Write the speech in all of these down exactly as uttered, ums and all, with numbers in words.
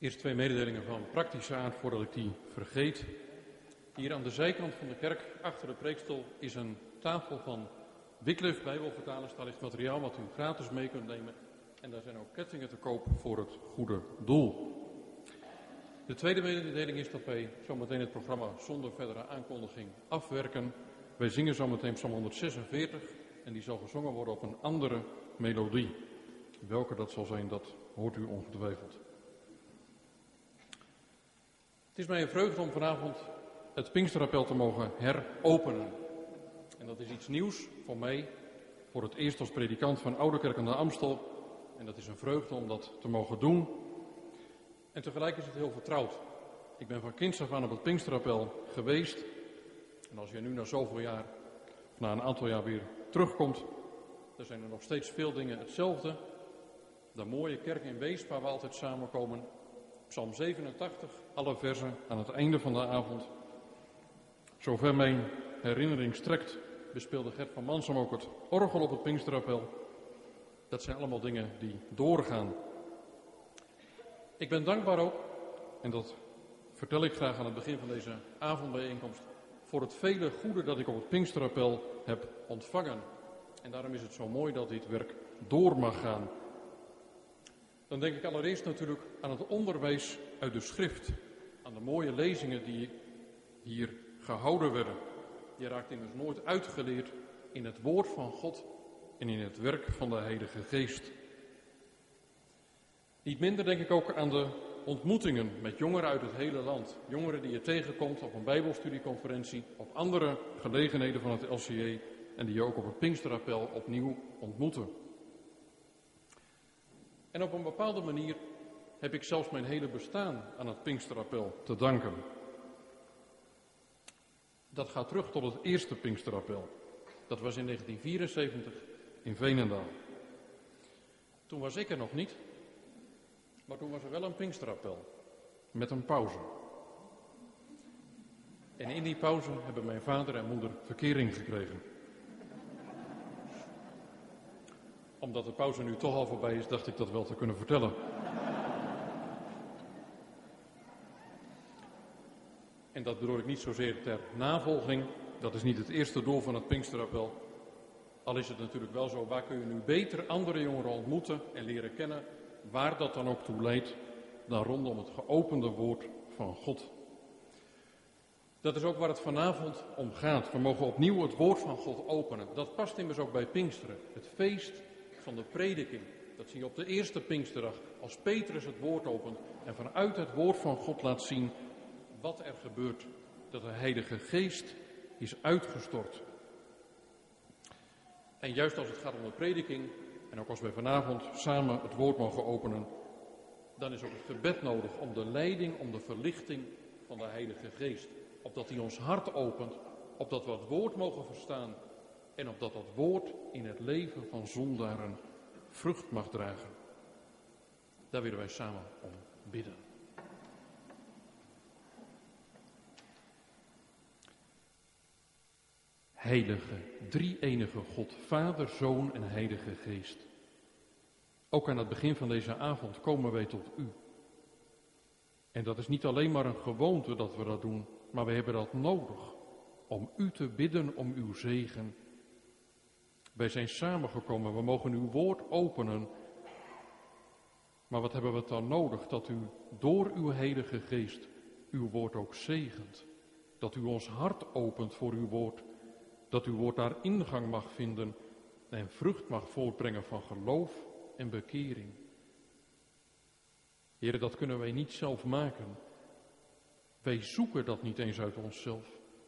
Eerst twee mededelingen van praktische aard voordat ik die vergeet. Hier aan de zijkant van de kerk, achter de preekstoel, is een tafel van Wycliffe Bijbelvertalers. Daar ligt materiaal wat u gratis mee kunt nemen. En daar zijn ook kettingen te koop voor het goede doel. De tweede mededeling is dat wij zometeen het programma zonder verdere aankondiging afwerken. Wij zingen zometeen Psalm honderdzesenveertig en die zal gezongen worden op een andere melodie. Welke dat zal zijn, dat hoort u ongetwijfeld. Het is mij een vreugde om vanavond het Pinksterappel te mogen heropenen. En dat is iets nieuws voor mij, voor het eerst als predikant van Ouderkerk aan de Amstel. En dat is een vreugde om dat te mogen doen. En tegelijk is het heel vertrouwd. Ik ben van kinds af aan op het Pinksterappel geweest. En als je nu na zoveel jaar, of na een aantal jaar weer terugkomt, dan zijn er nog steeds veel dingen hetzelfde. De mooie kerk in Weesp waar we altijd samenkomen. Psalm zevenentachtig, alle versen aan het einde van de avond. Zover mijn herinnering strekt, bespeelde Gert van Mansum ook het orgel op het Pinksterappel. Dat zijn allemaal dingen die doorgaan. Ik ben dankbaar ook, en dat vertel ik graag aan het begin van deze avondbijeenkomst, voor het vele goede dat ik op het Pinksterappel heb ontvangen. En daarom is het zo mooi dat dit werk door mag gaan. Dan denk ik allereerst natuurlijk aan het onderwijs uit de schrift. Aan de mooie lezingen die hier gehouden werden. Je raakt immers nooit uitgeleerd in het woord van God en in het werk van de Heilige Geest. Niet minder denk ik ook aan de ontmoetingen met jongeren uit het hele land. Jongeren die je tegenkomt op een bijbelstudieconferentie, op andere gelegenheden van het L C J en die je ook op het Pinksterappel opnieuw ontmoeten. En op een bepaalde manier heb ik zelfs mijn hele bestaan aan het Pinksterappel te danken. Dat gaat terug tot het eerste Pinksterappel. Dat was in negentien vierenzeventig in Veenendaal. Toen was ik er nog niet, maar toen was er wel een Pinksterappel met een pauze. En in die pauze hebben mijn vader en moeder verkering gekregen. Omdat de pauze nu toch al voorbij is, dacht ik dat wel te kunnen vertellen. En dat bedoel ik niet zozeer ter navolging. Dat is niet het eerste doel van het Pinksterappel. Al is het natuurlijk wel zo, waar kun je nu beter andere jongeren ontmoeten en leren kennen, waar dat dan ook toe leidt, dan rondom het geopende woord van God. Dat is ook waar het vanavond om gaat. We mogen opnieuw het woord van God openen. Dat past immers ook bij Pinksteren, het feest van de prediking. Dat zie je op de eerste Pinksterdag, als Petrus het woord opent en vanuit het woord van God laat zien wat er gebeurt. Dat de Heilige Geest is uitgestort. En juist als het gaat om de prediking, en ook als wij vanavond samen het woord mogen openen, dan is ook het gebed nodig om de leiding, om de verlichting van de Heilige Geest. Opdat hij ons hart opent, opdat we het woord mogen verstaan en opdat dat woord in het leven van zondaren vrucht mag dragen. Daar willen wij samen om bidden. Heilige, drie-enige God, Vader, Zoon en Heilige Geest. Ook aan het begin van deze avond komen wij tot u. En dat is niet alleen maar een gewoonte dat we dat doen, maar we hebben dat nodig om u te bidden om uw zegen. Wij zijn samengekomen, we mogen uw woord openen. Maar wat hebben we dan nodig? Dat u door uw Heilige Geest uw woord ook zegent. Dat u ons hart opent voor uw woord. Dat uw woord daar ingang mag vinden en vrucht mag voortbrengen van geloof en bekering. Heere, dat kunnen wij niet zelf maken. Wij zoeken dat niet eens uit onszelf.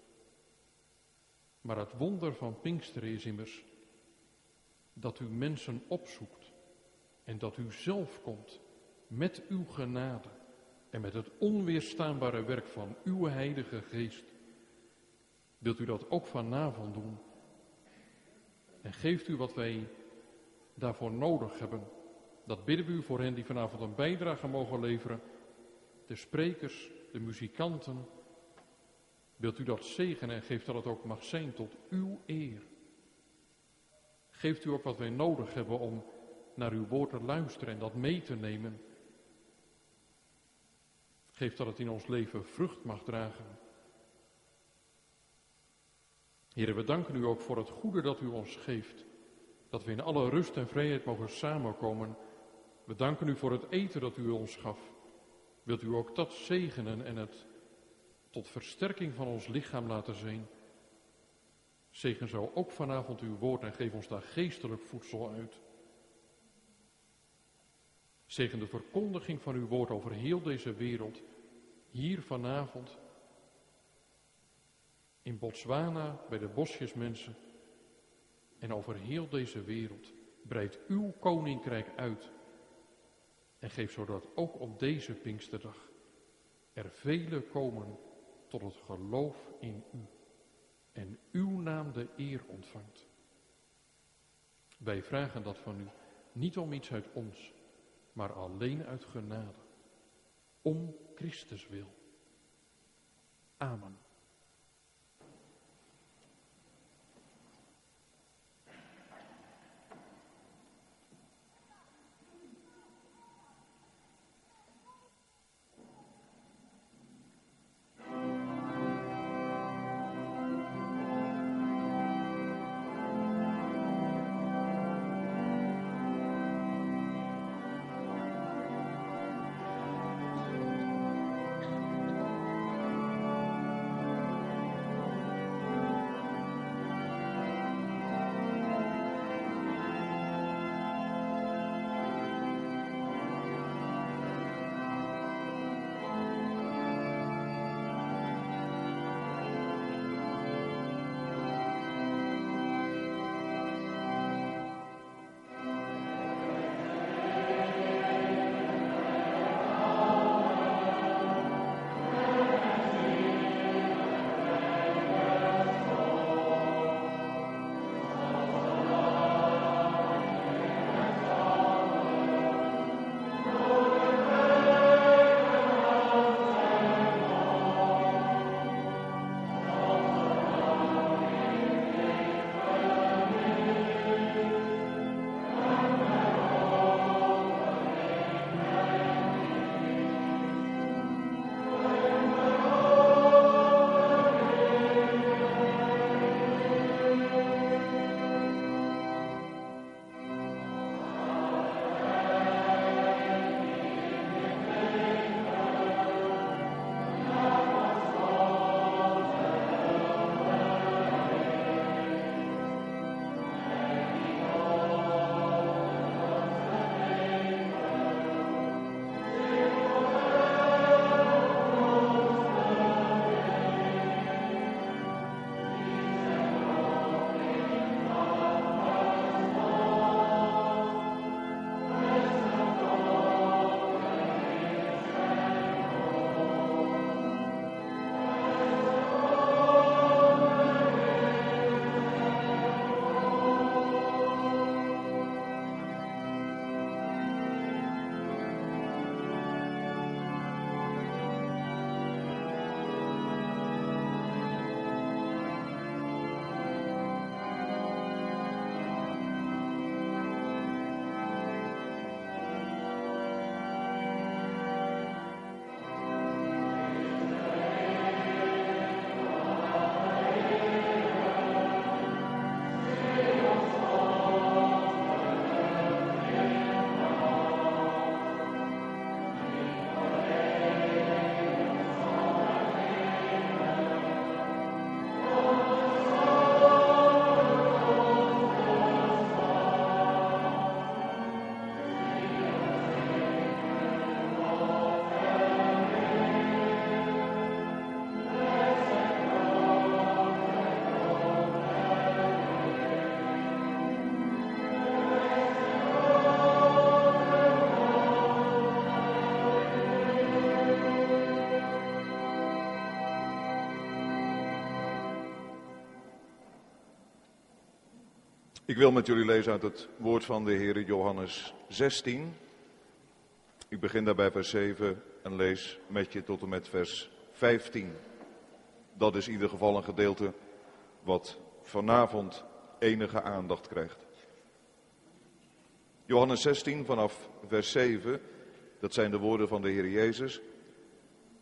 Maar het wonder van Pinksteren is immers dat u mensen opzoekt en dat u zelf komt met uw genade en met het onweerstaanbare werk van uw Heilige Geest. Wilt u dat ook vanavond doen? En geeft u wat wij daarvoor nodig hebben. Dat bidden we u voor hen die vanavond een bijdrage mogen leveren. De sprekers, de muzikanten. Wilt u dat zegenen en geeft dat het ook mag zijn tot uw eer. Geeft u ook wat wij nodig hebben om naar uw woord te luisteren en dat mee te nemen. Geef dat het in ons leven vrucht mag dragen. Heere, we danken u ook voor het goede dat u ons geeft. Dat we in alle rust en vrijheid mogen samenkomen. We danken u voor het eten dat u ons gaf. Wilt u ook dat zegenen en het tot versterking van ons lichaam laten zijn? Zegen zo ook vanavond uw woord en geef ons daar geestelijk voedsel uit. Zegen de verkondiging van uw woord over heel deze wereld, hier vanavond, in Botswana, bij de bosjesmensen en over heel deze wereld. Breid uw koninkrijk uit en geef zodat ook op deze Pinksterdag er velen komen tot het geloof in u en uw naam de eer ontvangt. Wij vragen dat van u, niet om iets uit ons, maar alleen uit genade, om Christus wil. Amen. Ik wil met jullie lezen uit het woord van de Heer Johannes zestien. Ik begin daarbij vers zeven en lees met je tot en met vers vijftien. Dat is in ieder geval een gedeelte wat vanavond enige aandacht krijgt. Johannes zestien vanaf vers zeven, dat zijn de woorden van de Heer Jezus.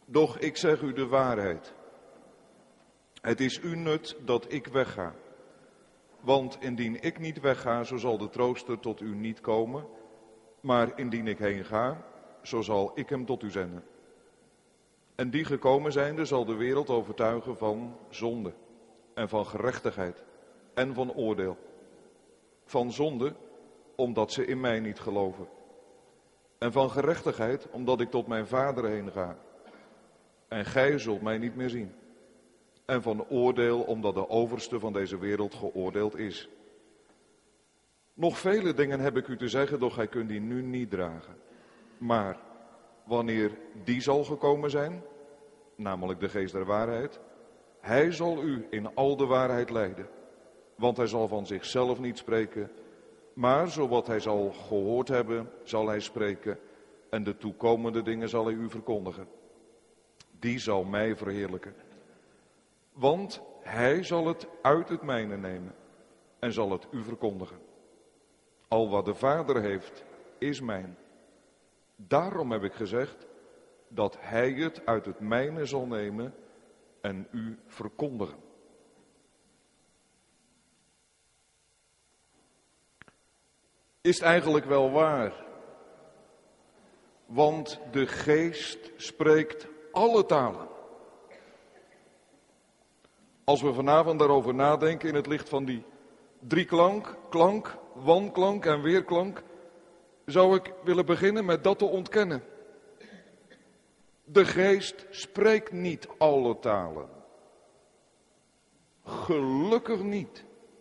Doch ik zeg u de waarheid. Het is u nut dat ik wegga. Want indien ik niet wegga, zo zal de trooster tot u niet komen. Maar indien ik heen ga, zo zal ik hem tot u zenden. En die gekomen zijnde zal de wereld overtuigen van zonde en van gerechtigheid en van oordeel. Van zonde, omdat ze in mij niet geloven. En van gerechtigheid, omdat ik tot mijn Vader heen ga. En gij zult mij niet meer zien. En van oordeel, omdat de overste van deze wereld geoordeeld is. Nog vele dingen heb ik u te zeggen, doch gij kunt die nu niet dragen. Maar wanneer die zal gekomen zijn, namelijk de geest der waarheid, hij zal u in al de waarheid leiden. Want hij zal van zichzelf niet spreken, maar zowat hij zal gehoord hebben, zal hij spreken. En de toekomende dingen zal hij u verkondigen. Die zal mij verheerlijken. Want hij zal het uit het mijne nemen en zal het u verkondigen. Al wat de Vader heeft, is mijn. Daarom heb ik gezegd dat hij het uit het mijne zal nemen en u verkondigen. Is het eigenlijk wel waar? Want de geest spreekt alle talen. Als we vanavond daarover nadenken in het licht van die drieklank, klank, wanklank en weerklank, zou ik willen beginnen met dat te ontkennen. De geest spreekt niet alle talen. Gelukkig niet.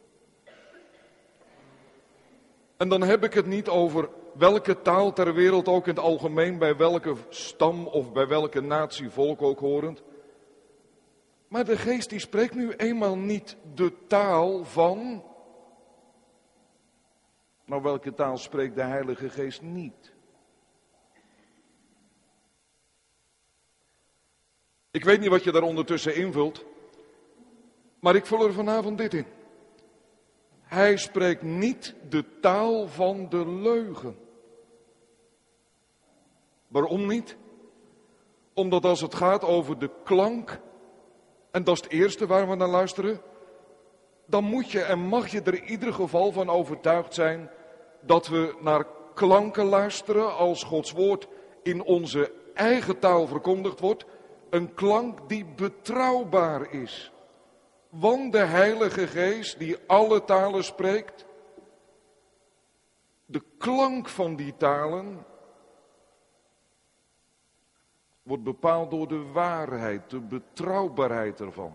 En dan heb ik het niet over welke taal ter wereld ook in het algemeen, bij welke stam of bij welke natie, volk ook horend. Maar de geest die spreekt nu eenmaal niet de taal van... Nou, welke taal spreekt de Heilige Geest niet? Ik weet niet wat je daar ondertussen invult, maar ik vul er vanavond dit in. Hij spreekt niet de taal van de leugen. Waarom niet? Omdat als het gaat over de klank, en dat is het eerste waar we naar luisteren, dan moet je en mag je er in ieder geval van overtuigd zijn dat we naar klanken luisteren als Gods woord in onze eigen taal verkondigd wordt. Een klank die betrouwbaar is. Want de Heilige Geest die alle talen spreekt, de klank van die talen wordt bepaald door de waarheid, de betrouwbaarheid ervan.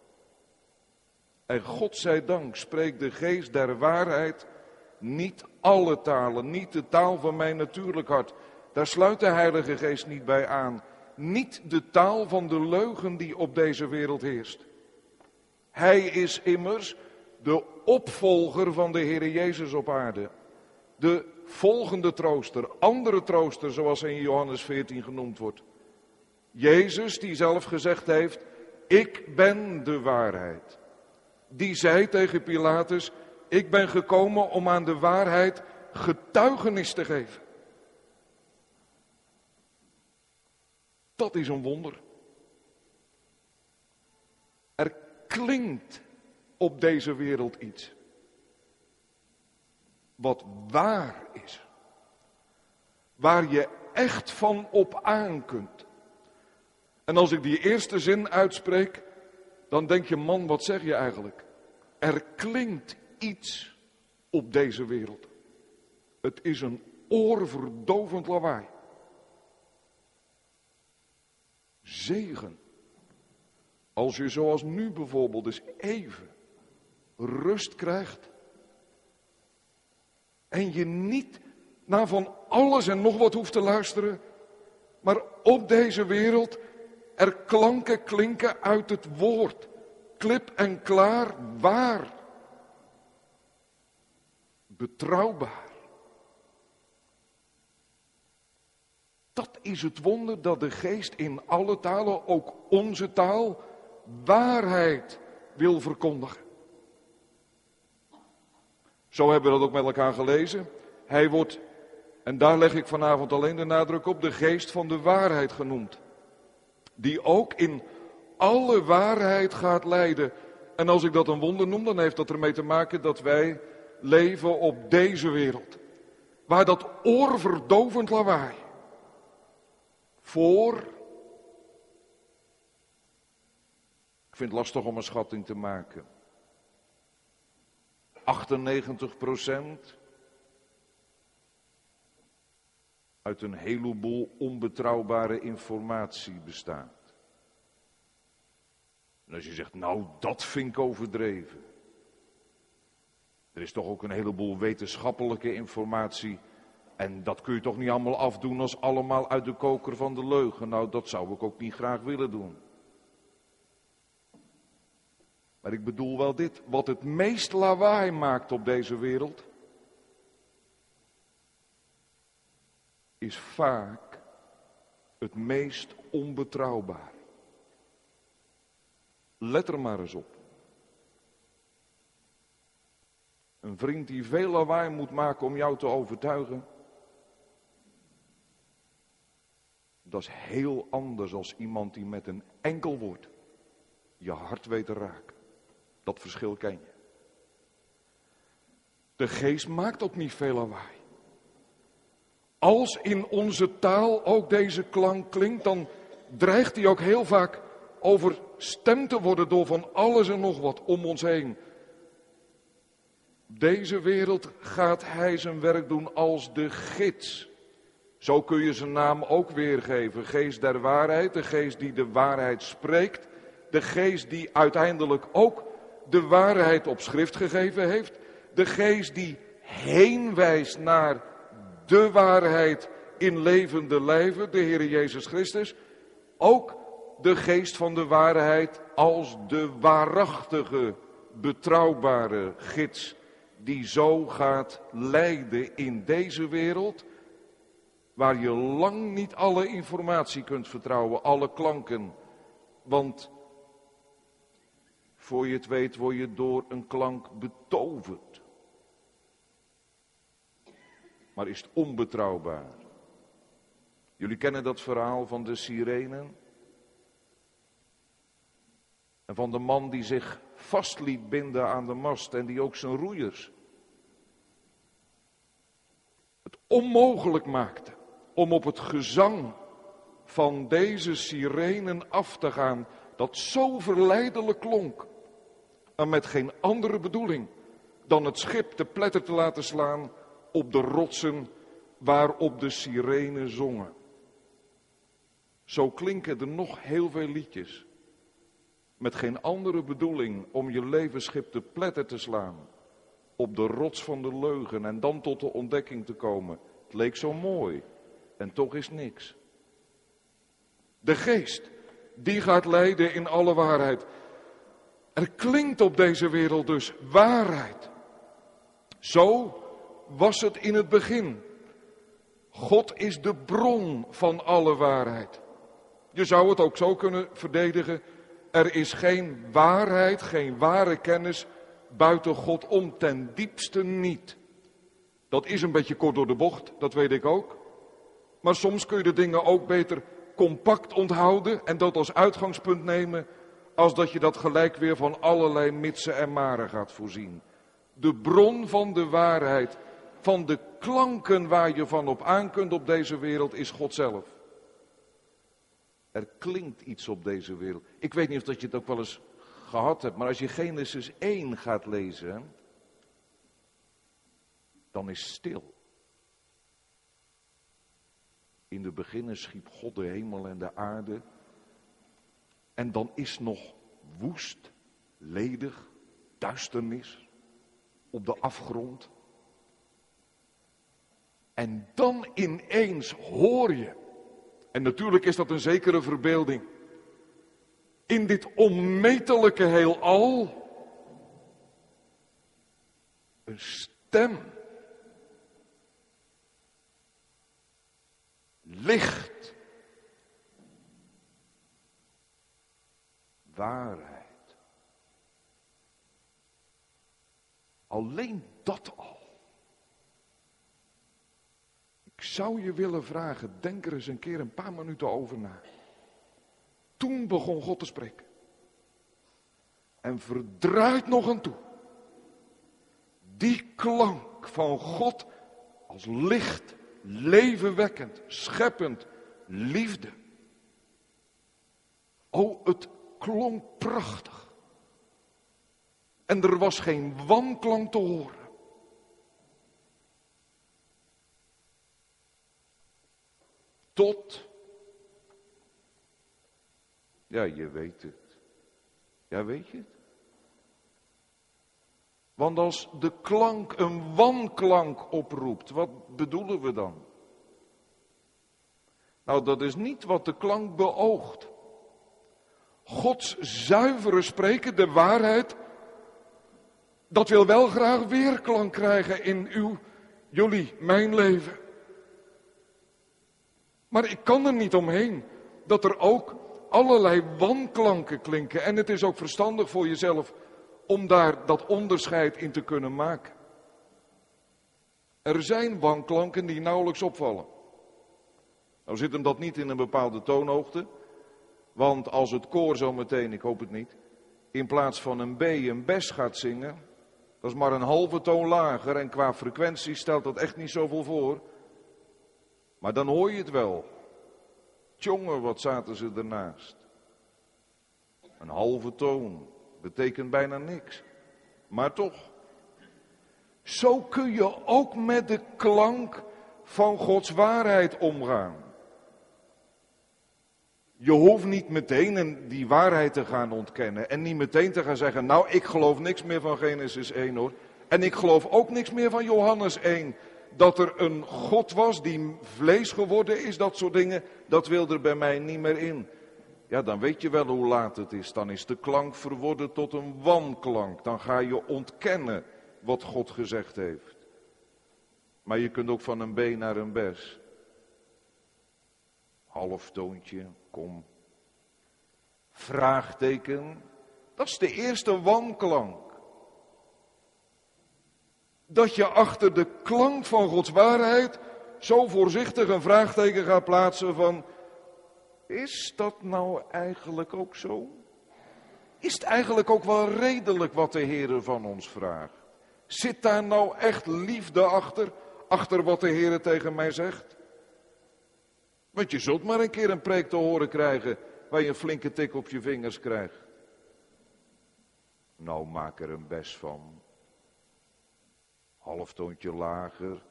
En God zij dank spreekt de Geest der waarheid niet alle talen, niet de taal van mijn natuurlijk hart. Daar sluit de Heilige Geest niet bij aan. Niet de taal van de leugen die op deze wereld heerst. Hij is immers de opvolger van de Heer Jezus op aarde. De volgende trooster, andere trooster zoals hij in Johannes veertien genoemd wordt. Jezus die zelf gezegd heeft, ik ben de waarheid. Die zei tegen Pilatus, ik ben gekomen om aan de waarheid getuigenis te geven. Dat is een wonder. Er klinkt op deze wereld iets. Wat waar is. Waar je echt van op aan kunt. En als ik die eerste zin uitspreek, dan denk je, man, wat zeg je eigenlijk? Er klinkt iets op deze wereld. Het is een oorverdovend lawaai. Zegen. Als je zoals nu bijvoorbeeld eens even rust krijgt. En je niet naar van alles en nog wat hoeft te luisteren. Maar op deze wereld er klanken klinken uit het woord. Klip en klaar, waar. Betrouwbaar. Dat is het wonder dat de Geest in alle talen, ook onze taal, waarheid wil verkondigen. Zo hebben we dat ook met elkaar gelezen. Hij wordt, en daar leg ik vanavond alleen de nadruk op, de Geest van de waarheid genoemd. Die ook in alle waarheid gaat leiden. En als ik dat een wonder noem, dan heeft dat ermee te maken dat wij leven op deze wereld. Waar dat oorverdovend lawaai voor, ik vind het lastig om een schatting te maken, achtennegentig procent uit een heleboel onbetrouwbare informatie bestaat. En als je zegt, nou dat vind ik overdreven. Er is toch ook een heleboel wetenschappelijke informatie. En dat kun je toch niet allemaal afdoen als allemaal uit de koker van de leugen. Nou, dat zou ik ook niet graag willen doen. Maar ik bedoel wel dit. Wat het meest lawaai maakt op deze wereld, is vaak het meest onbetrouwbaar. Let er maar eens op. Een vriend die veel lawaai moet maken om jou te overtuigen, dat is heel anders dan iemand die met een enkel woord je hart weet te raken. Dat verschil ken je. De geest maakt ook niet veel lawaai. Als in onze taal ook deze klank klinkt, dan dreigt die ook heel vaak overstemd te worden door van alles en nog wat om ons heen. Deze wereld gaat hij zijn werk doen als de gids. Zo kun je zijn naam ook weergeven. Geest der waarheid, de geest die de waarheid spreekt. De geest die uiteindelijk ook de waarheid op schrift gegeven heeft. De geest die heen wijst naar de waarheid in levende lijven, de Heer Jezus Christus. Ook de geest van de waarheid als de waarachtige, betrouwbare gids die zo gaat leiden in deze wereld, waar je lang niet alle informatie kunt vertrouwen, alle klanken. Want voor je het weet word je door een klank betoverd. Maar is het onbetrouwbaar? Jullie kennen dat verhaal van de sirenen? En van de man die zich vast liet binden aan de mast en die ook zijn roeiers het onmogelijk maakte om op het gezang van deze sirenen af te gaan, dat zo verleidelijk klonk. En met geen andere bedoeling dan het schip te pletter te laten slaan op de rotsen waarop de sirenen zongen. Zo klinken er nog heel veel liedjes. Met geen andere bedoeling om je levensschip te pletter te slaan op de rots van de leugen en dan tot de ontdekking te komen. Het leek zo mooi en toch is niks. De geest, die gaat leiden in alle waarheid. Er klinkt op deze wereld dus waarheid. Zo was het in het begin. God is de bron van alle waarheid. Je zou het ook zo kunnen verdedigen. Er is geen waarheid, geen ware kennis buiten God om, ten diepste niet. Dat is een beetje kort door de bocht, dat weet ik ook. Maar soms kun je de dingen ook beter compact onthouden en dat als uitgangspunt nemen, als dat je dat gelijk weer van allerlei mitsen en maren gaat voorzien. De bron van de waarheid, van de klanken waar je van op aan kunt op deze wereld, is God zelf. Er klinkt iets op deze wereld. Ik weet niet of dat je het ook wel eens gehad hebt, maar als je Genesis één gaat lezen, dan is stil. In de beginnen schiep God de hemel en de aarde. En dan is nog woest, ledig, duisternis op de afgrond. En dan ineens hoor je, en natuurlijk is dat een zekere verbeelding, in dit onmetelijke heelal een stem. Licht. Waarheid. Alleen dat al. Ik zou je willen vragen, denk er eens een keer een paar minuten over na. toen begon God te spreken. En verdraait nog aan toe. Die klank van God als licht, levenwekkend, scheppend, liefde. O, het klonk prachtig. En er was geen wanklank te horen. Tot, ja, je weet het. Ja, weet je het? Want als de klank een wanklank oproept, wat bedoelen we dan? Nou, dat is niet wat de klank beoogt. Gods zuivere spreken, de waarheid, dat wil wel graag weerklank krijgen in uw, jullie, mijn leven. Maar ik kan er niet omheen dat er ook allerlei wanklanken klinken. En het is ook verstandig voor jezelf om daar dat onderscheid in te kunnen maken. Er zijn wanklanken die nauwelijks opvallen. Nou zit hem dat niet in een bepaalde toonhoogte. Want als het koor zo meteen, ik hoop het niet, in plaats van een B een bes gaat zingen, dat is maar een halve toon lager en qua frequentie stelt dat echt niet zoveel voor. Maar dan hoor je het wel. Tjonge, wat zaten ze ernaast. Een halve toon betekent bijna niks. Maar toch. Zo kun je ook met de klank van Gods waarheid omgaan. Je hoeft niet meteen die waarheid te gaan ontkennen. En niet meteen te gaan zeggen, nou ik geloof niks meer van Genesis één hoor. En ik geloof ook niks meer van Johannes één. Dat er een God was die vlees geworden is, dat soort dingen, dat wil er bij mij niet meer in. Ja, dan weet je wel hoe laat het is. Dan is de klank verworden tot een wanklank. Dan ga je ontkennen wat God gezegd heeft. Maar je kunt ook van een B naar een bes. Halftoontje, kom. Vraagteken, dat is de eerste wanklank. Dat je achter de klank van Gods waarheid zo voorzichtig een vraagteken gaat plaatsen van, is dat nou eigenlijk ook zo? Is het eigenlijk ook wel redelijk wat de Heere van ons vraagt? Zit daar nou echt liefde achter, achter wat de Heere tegen mij zegt? Want je zult maar een keer een preek te horen krijgen waar je een flinke tik op je vingers krijgt. Nou, maak er een bes van. Halftoontje lager. Een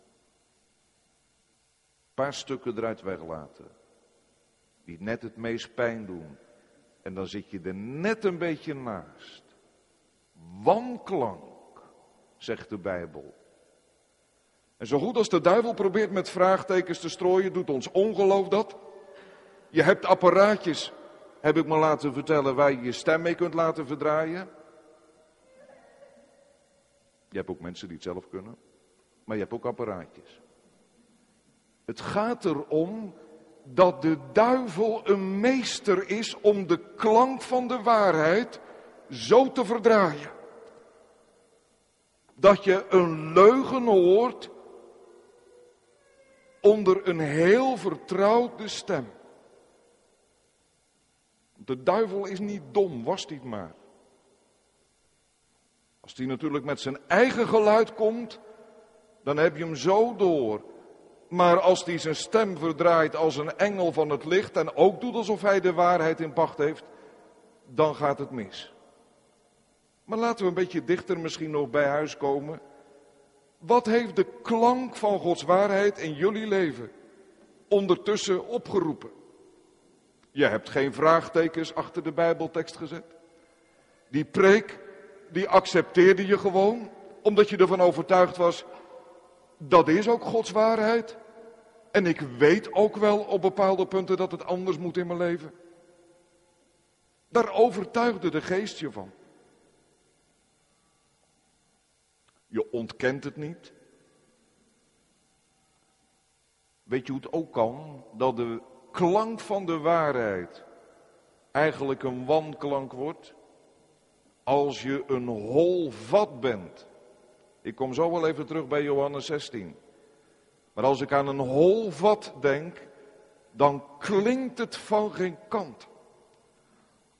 paar stukken eruit weglaten. Die net het meest pijn doen. En dan zit je er net een beetje naast. Wanklank, zegt de Bijbel. En zo goed als de duivel probeert met vraagtekens te strooien, doet ons ongeloof dat. Je hebt apparaatjes, heb ik me laten vertellen, waar je je stem mee kunt laten verdraaien. Je hebt ook mensen die het zelf kunnen, maar je hebt ook apparaatjes. Het gaat erom dat de duivel een meester is om de klank van de waarheid zo te verdraaien. Dat je een leugen hoort onder een heel vertrouwde stem. De duivel is niet dom, was die maar. Als die natuurlijk met zijn eigen geluid komt, dan heb je hem zo door. Maar als hij zijn stem verdraait als een engel van het licht en ook doet alsof hij de waarheid in pacht heeft, dan gaat het mis. Maar laten we een beetje dichter misschien nog bij huis komen. Wat heeft de klank van Gods waarheid in jullie leven ondertussen opgeroepen? Je hebt geen vraagtekens achter de Bijbeltekst gezet. Die preek, die accepteerde je gewoon, omdat je ervan overtuigd was, dat is ook Gods waarheid. En ik weet ook wel op bepaalde punten dat het anders moet in mijn leven. Daar overtuigde de geest je van. Je ontkent het niet. Weet je hoe het ook kan? Dat de klank van de waarheid eigenlijk een wanklank wordt. Als je een hol vat bent. Ik kom zo wel even terug bij Johannes zestien. Maar als ik aan een hol vat denk, dan klinkt het van geen kant.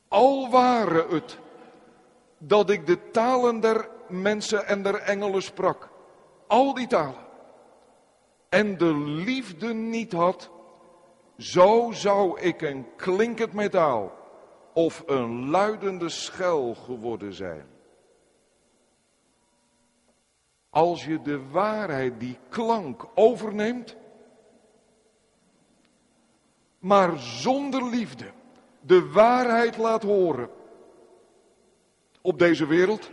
Al ware het dat ik de talen der mensen en der engelen sprak, al die talen, en de liefde niet had, zo zou ik een klinkend metaal of een luidende schel geworden zijn. Als je de waarheid, die klank, overneemt, maar zonder liefde de waarheid laat horen op deze wereld,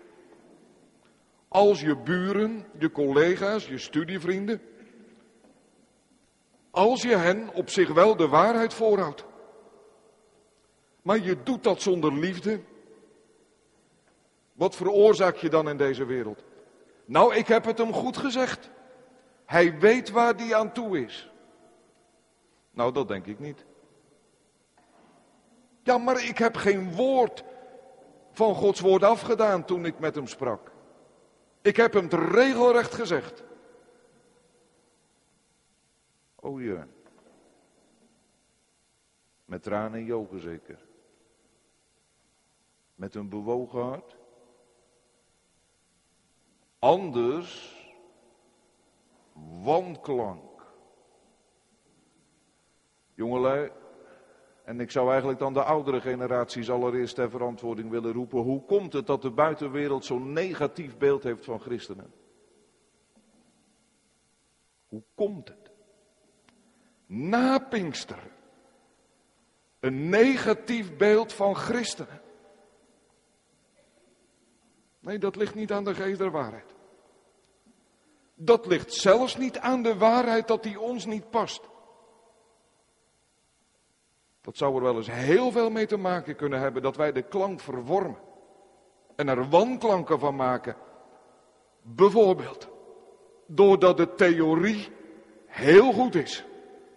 als je buren, je collega's, je studievrienden, als je hen op zich wel de waarheid voorhoudt, maar je doet dat zonder liefde, wat veroorzaak je dan in deze wereld? Nou, ik heb het hem goed gezegd. Hij weet waar hij aan toe is. Nou, dat denk ik niet. Ja, maar ik heb geen woord van Gods woord afgedaan toen ik met hem sprak. Ik heb hem het regelrecht gezegd. Oh ja. Met tranen in je ogen zeker. Met een bewogen hart. Anders wanklank. Jongelui, en ik zou eigenlijk dan de oudere generaties allereerst ter verantwoording willen roepen. Hoe komt het dat de buitenwereld zo'n negatief beeld heeft van christenen? Hoe komt het? Na Pinksteren. Een negatief beeld van christenen. Nee, dat ligt niet aan de geest der waarheid. Dat ligt zelfs niet aan de waarheid dat die ons niet past. Dat zou er wel eens heel veel mee te maken kunnen hebben dat wij de klank verwormen. En er wanklanken van maken. Bijvoorbeeld, doordat de theorie heel goed is.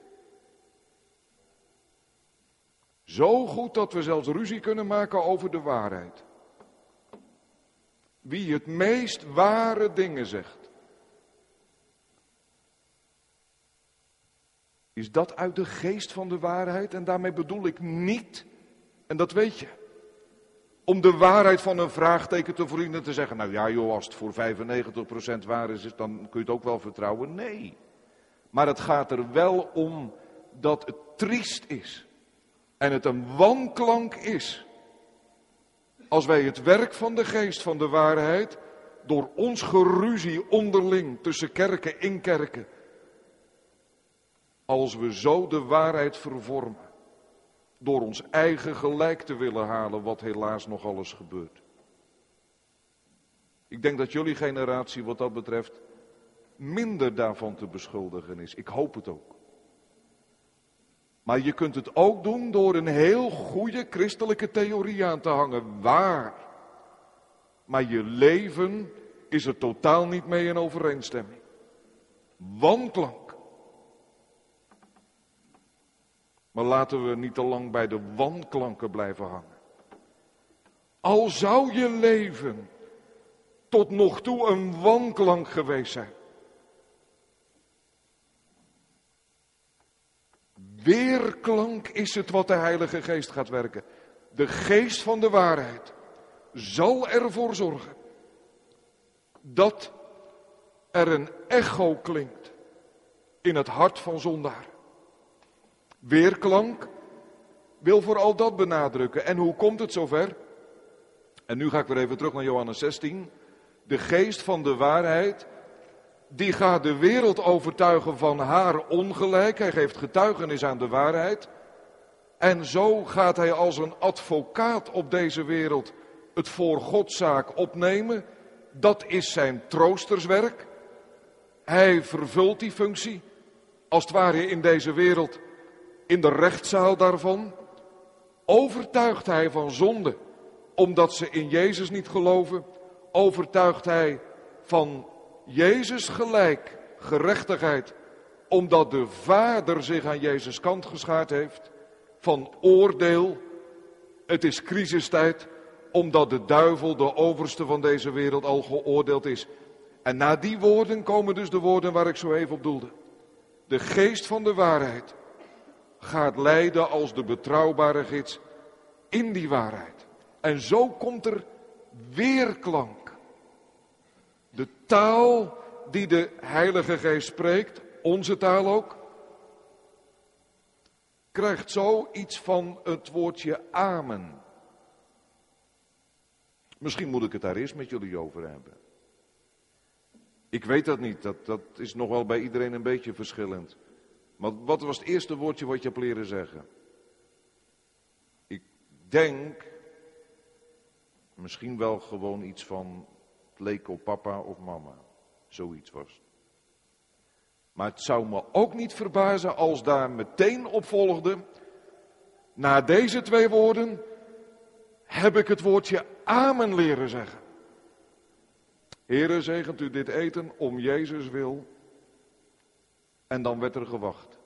Zo goed dat we zelfs ruzie kunnen maken over de waarheid. Wie het meest ware dingen zegt. Is dat uit de geest van de waarheid? En daarmee bedoel ik niet, en dat weet je, om de waarheid van een vraagteken te vrienden te zeggen. Nou ja joh, als het voor vijfennegentig procent waar is, dan kun je het ook wel vertrouwen. Nee, maar het gaat er wel om dat het triest is. En het een wanklank is. Als wij het werk van de geest van de waarheid, door ons geruzie onderling tussen kerken in kerken, als we zo de waarheid vervormen, door ons eigen gelijk te willen halen, wat helaas nog alles gebeurt. Ik denk dat jullie generatie wat dat betreft minder daarvan te beschuldigen is. Ik hoop het ook. Maar je kunt het ook doen door een heel goede christelijke theorie aan te hangen. Waar. Maar je leven is er totaal niet mee in overeenstemming. Wanklank. Maar laten we niet te lang bij de wanklanken blijven hangen. Al zou je leven tot nog toe een wanklank geweest zijn. Weerklank is het wat de Heilige Geest gaat werken. De geest van de waarheid zal ervoor zorgen dat er een echo klinkt in het hart van zondaren. Weerklank wil vooral dat benadrukken. En hoe komt het zover? En nu ga ik weer even terug naar Johannes zestien. De geest van de waarheid, die gaat de wereld overtuigen van haar ongelijk. Hij geeft getuigenis aan de waarheid. En zo gaat hij als een advocaat op deze wereld het voor Godszaak opnemen. Dat is zijn troosterswerk. Hij vervult die functie, als het ware in deze wereld, in de rechtszaal daarvan. Overtuigt hij van zonde, omdat ze in Jezus niet geloven. Overtuigt hij van Jezus gelijk, gerechtigheid, omdat de Vader zich aan Jezus kant geschaard heeft. Van oordeel, het is crisistijd, omdat de duivel, de overste van deze wereld, al geoordeeld is. En na die woorden komen dus de woorden waar ik zo even op doelde. De geest van de waarheid gaat leiden als de betrouwbare gids in die waarheid. En zo komt er weerklank. De taal die de Heilige Geest spreekt, onze taal ook, krijgt zo iets van het woordje amen. Misschien moet ik het daar eerst met jullie over hebben. Ik weet dat niet, dat, dat is nog wel bij iedereen een beetje verschillend. Maar wat was het eerste woordje wat je hebt leren zeggen? Ik denk, misschien wel gewoon iets van, het leek op papa of mama. Zoiets was. Maar het zou me ook niet verbazen als daar meteen op volgde, na deze twee woorden, heb ik het woordje amen leren zeggen. Heere, zegent u dit eten om Jezus wil. En dan werd er gewacht.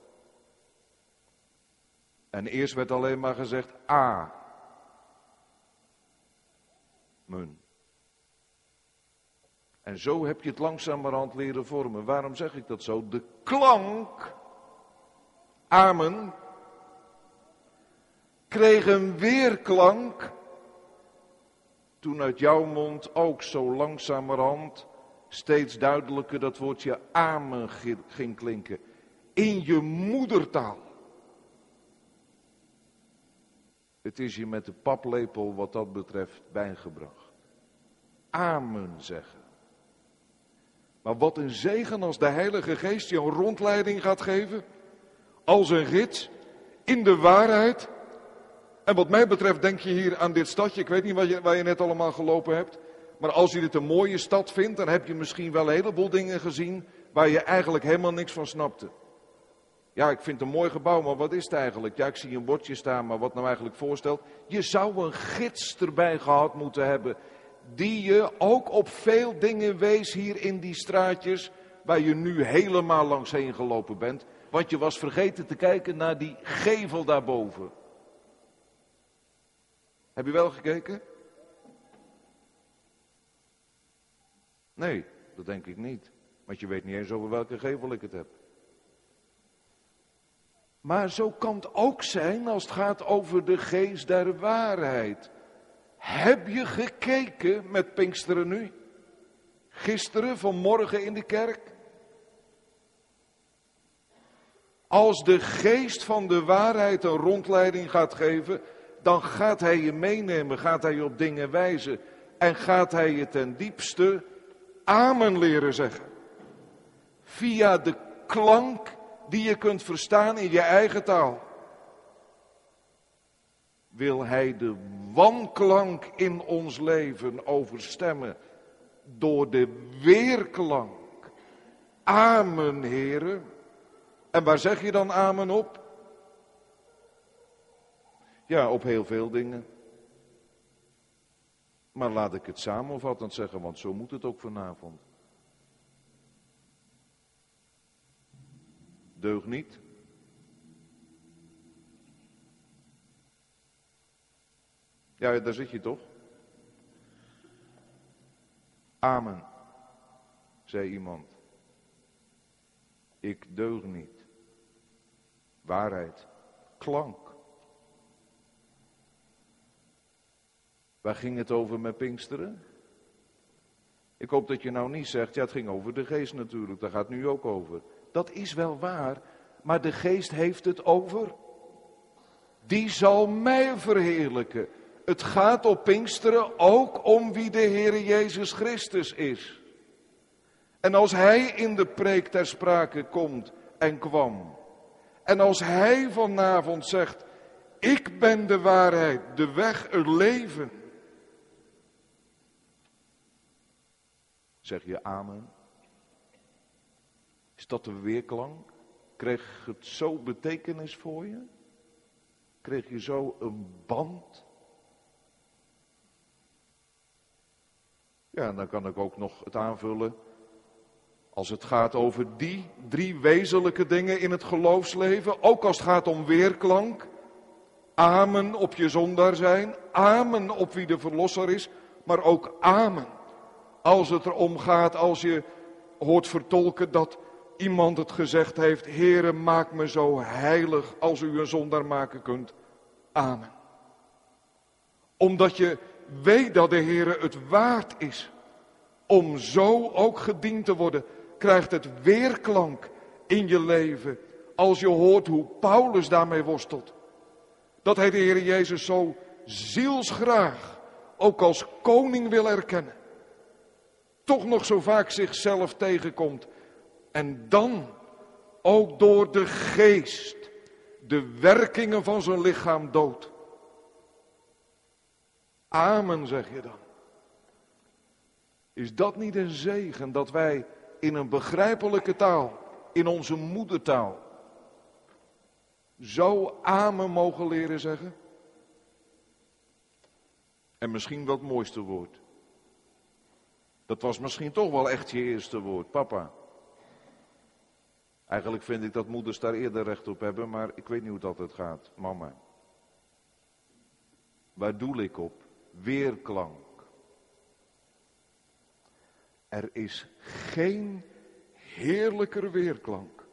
En eerst werd alleen maar gezegd amen. En zo heb je het langzamerhand leren vormen. Waarom zeg ik dat zo? De klank, amen, kreeg een weerklank toen uit jouw mond ook zo langzamerhand steeds duidelijker dat woordje amen ging klinken. In je moedertaal. Het is je met de paplepel wat dat betreft bijgebracht. Amen zeggen. Maar wat een zegen als de Heilige Geest je een rondleiding gaat geven. Als een gids in de waarheid. En wat mij betreft denk je hier aan dit stadje. Ik weet niet waar je, waar je net allemaal gelopen hebt. Maar als je dit een mooie stad vindt, dan heb je misschien wel een heleboel dingen gezien waar je eigenlijk helemaal niks van snapte. Ja, ik vind het een mooi gebouw, maar wat is het eigenlijk? Ja, ik zie een bordje staan, maar wat nou eigenlijk voorstelt. Je zou een gids erbij gehad moeten hebben, die je ook op veel dingen wees hier in die straatjes, waar je nu helemaal langs heen gelopen bent. Want je was vergeten te kijken naar die gevel daarboven. Heb je wel gekeken? Nee, dat denk ik niet. Want je weet niet eens over welke gevel ik het heb. Maar zo kan het ook zijn als het gaat over de geest der waarheid. Heb je gekeken met Pinksteren nu? Gisteren, vanmorgen in de kerk? Als de geest van de waarheid een rondleiding gaat geven, dan gaat hij je meenemen, gaat hij je op dingen wijzen. En gaat hij je ten diepste amen leren zeggen. Via de klank die je kunt verstaan in je eigen taal. Wil hij de wanklank in ons leven overstemmen door de weerklank. Amen, Heere. En waar zeg je dan amen op? Ja, op heel veel dingen. Maar laat ik het samenvattend zeggen, want zo moet het ook vanavond. Deug niet. Ja, daar zit je toch? Amen, zei iemand. Ik deug niet. Waarheid, klank. Waar ging het over met Pinksteren? Ik hoop dat je nou niet zegt, ja, het ging over de geest natuurlijk, daar gaat het nu ook over. Dat is wel waar, maar de geest heeft het over. Die zal mij verheerlijken. Het gaat op Pinksteren ook om wie de Heere Jezus Christus is. En als hij in de preek ter sprake komt en kwam. En als hij vanavond zegt, ik ben de waarheid, de weg, het leven. Zeg je amen? Is dat de weerklank? Kreeg het zo betekenis voor je? Kreeg je zo een band? Ja, en dan kan ik ook nog het aanvullen. Als het gaat over die drie wezenlijke dingen in het geloofsleven. Ook als het gaat om weerklank. Amen op je zondaar zijn. Amen op wie de verlosser is. Maar ook amen. Als het erom gaat, als je hoort vertolken dat iemand het gezegd heeft. Heere, maak me zo heilig als u een zondaar maken kunt. Amen. Omdat je weet dat de Heere het waard is om zo ook gediend te worden, krijgt het weerklank in je leven als je hoort hoe Paulus daarmee worstelt. Dat hij de Heer Jezus zo zielsgraag ook als koning wil erkennen. Toch nog zo vaak zichzelf tegenkomt. En dan ook door de geest de werkingen van zijn lichaam doodt. Amen, zeg je dan. Is dat niet een zegen dat wij in een begrijpelijke taal, in onze moedertaal, zo amen mogen leren zeggen? En misschien wat mooiste woord. Dat was misschien toch wel echt je eerste woord, papa. Eigenlijk vind ik dat moeders daar eerder recht op hebben, maar ik weet niet hoe dat het gaat. Mama. Waar doel ik op? Weerklank. Er is geen heerlijker weerklank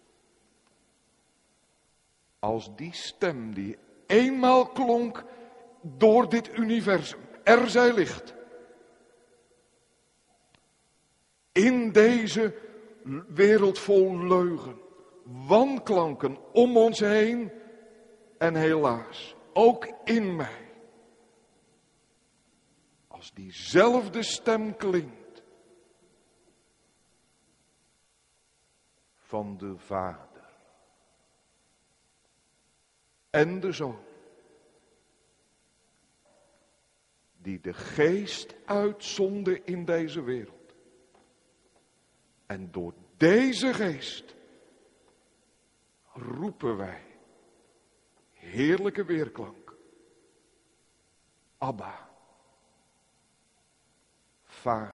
als die stem die eenmaal klonk door dit universum. Er zij licht. In deze wereld vol leugen, wanklanken om ons heen en helaas ook in mij. Als diezelfde stem klinkt van de Vader en de Zoon, die de Geest uitzonde in deze wereld. En door deze Geest roepen wij heerlijke weerklank. Abba, Vader.